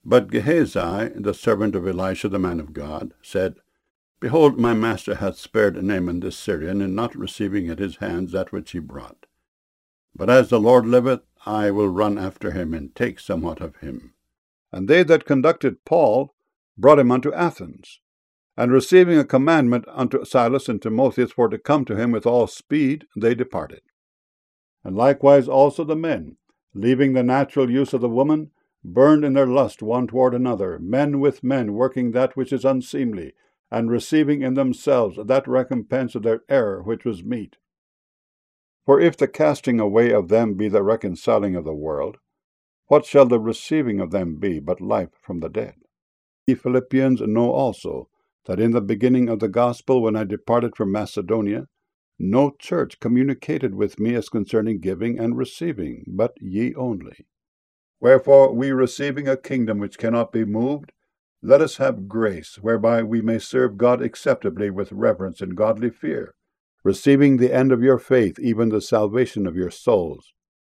But Gehazi, the servant of Elisha the man of God, said, Behold, my master hath spared Naaman this Syrian, in not receiving at his hands that which he brought. But as the Lord liveth, I will run after him, and take somewhat of him. And they that conducted Paul brought him unto Athens. And receiving a commandment unto Silas and Timotheus for to come to him with all speed, they departed. And likewise also the men, leaving the natural use of the woman, burned in their lust one toward another, men with men, working that which is unseemly, and receiving in themselves that recompense of their error which was meet. For if the casting away of them be the reconciling of the world, what shall the receiving of them be but life from the dead? Ye Philippians know also that in the beginning of the gospel, when I departed from Macedonia, no church communicated with me as concerning giving and receiving, but ye only. Wherefore, we receiving a kingdom which cannot be moved, let us have grace, whereby we may serve God acceptably with reverence and godly fear, receiving the end of your faith, even the salvation of your souls.